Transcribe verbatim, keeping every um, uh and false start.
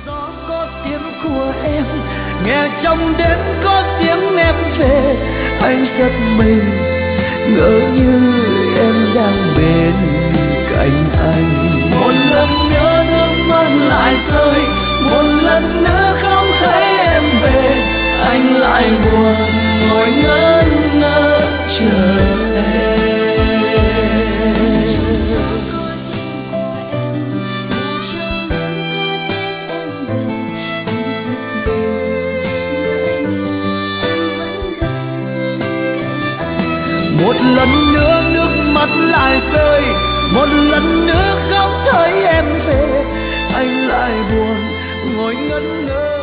Gió có tiếng của em, nghe trong đêm có tiếng em về, anh giật mình ngỡ như em đang bên cạnh anh. Một lần nữa nước mắt lại rơi, một lần nữa không thấy em về, anh lại buồn ngồi ngẩn ngơ chờ em. Một lần nữa nước mắt lại rơi, một lần nữa không thấy em về, anh lại buồn ngồi ngẩn ngơ.